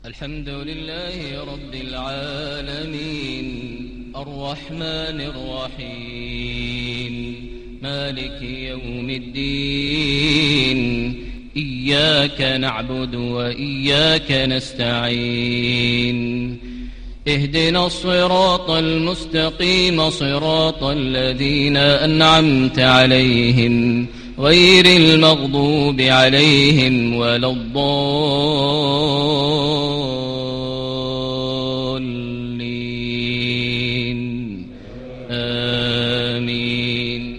الحمد لله رب العالمين الرحمن الرحيم مالك يوم الدين إياك نعبد وإياك نستعين اهدنا الصراط المستقيم صراط الذين أنعمت عليهم غير المغضوب عليهم ولا الضالين آمين.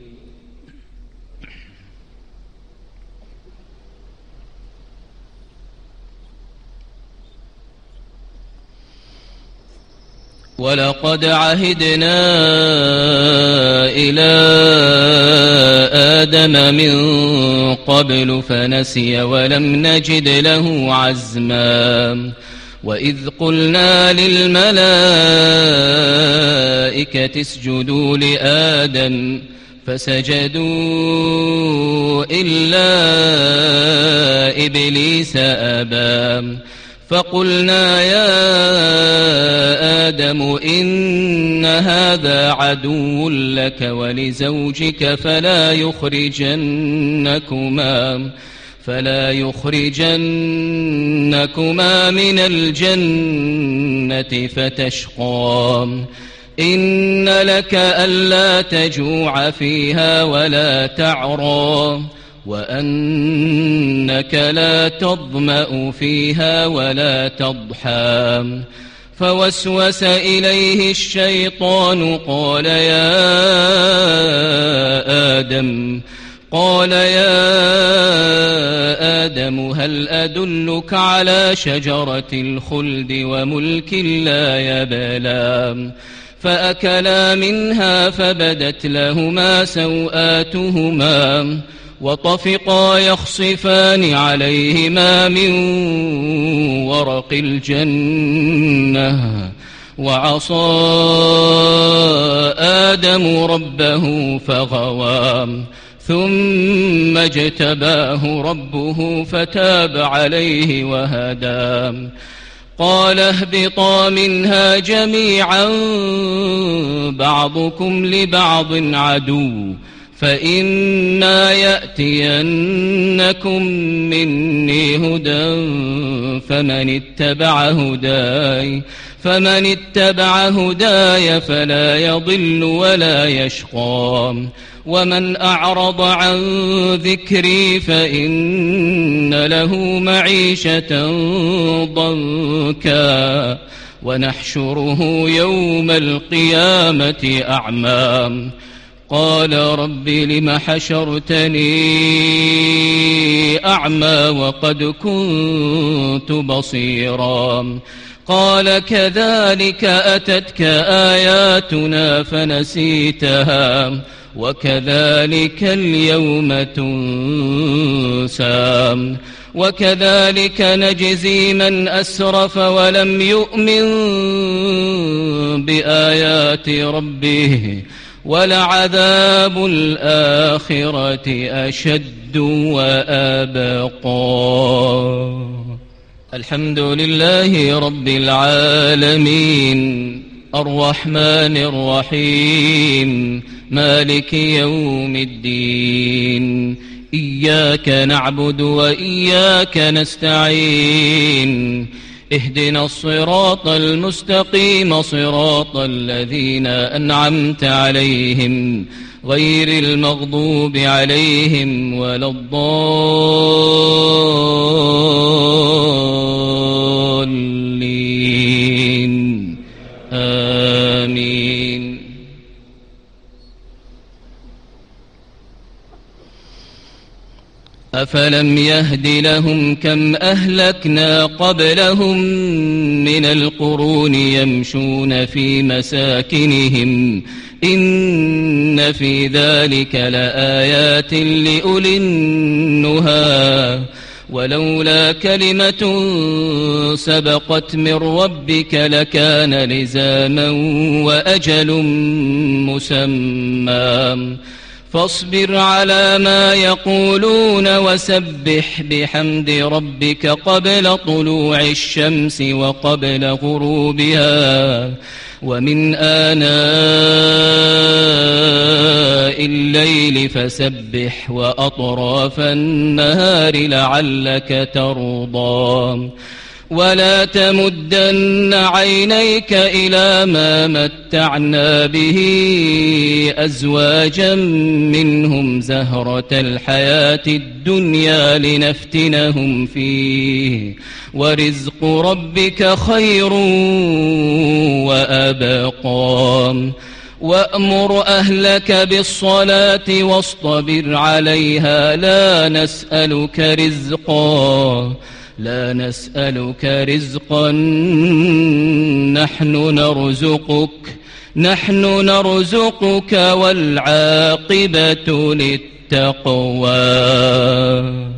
ولقد عهدنا إلى آدم من قبل فنسي ولم نجد له عزما وإذ قلنا للملائكة اسجدوا لآدم فسجدوا إلا إبليس أبى فقلنا يا آدم إن هذا عدو لك ولزوجك فلا يخرجنكما من الجنة فتشقى إن لك ألا تجوع فيها ولا تعرى وأنك لا تظمأ فيها ولا تضحى فوسوس إليه الشيطان قال يا آدم هل أدلك على شجرة الخلد وملك لا يبلى فأكلا منها فبدت لهما سوآتهما وطفقا يخصفان عليهما من ورق الجنة وعصى آدم ربه فغوى ثم اجتباه ربه فتاب عليه وهدى قال اهبطا منها جميعا بعضكم لبعض عدو فإما يأتينكم مني هدى فمن اتبع هداي فلا يضل ولا يشقى ومن أعرض عن ذكري فإن له معيشة ضنكا ونحشره يوم القيامة أعمى قال رب لم حشرتني أعمى وقد كنت بصيرا قال كذلك أتتك آياتنا فنسيتها وكذلك اليوم تنسى وكذلك نجزي من أسرف ولم يؤمن بآيات ربه ولعذاب الآخرة أشد وأبقى. الحمد لله رب العالمين الرحمن الرحيم مالك يوم الدين إياك نعبد وإياك نستعين اهدنا الصراط المستقيم صراط الذين أنعمت عليهم غير المغضوب عليهم ولا الضالين آمين. أفلم يهد لهم كم أهلكنا قبلهم من القرون يمشون في مساكنهم إن في ذلك لآيات لأولي النهى ولولا كلمة سبقت من ربك لكان لزاما وأجل مسمى فاصبر على ما يقولون وسبح بحمد ربك قبل طلوع الشمس وقبل غروبها ومن آناء الليل فسبح وأطراف النهار لعلك ترضى ولا تمدن عينيك إلى ما متعنا به أزواجا منهم زهرة الحياة الدنيا لنفتنهم فيه ورزق ربك خير وأبقى وأمر أهلك بالصلاة واصطبر عليها لا نسألك رزقا نحن نرزقك والعاقبة للتقوى.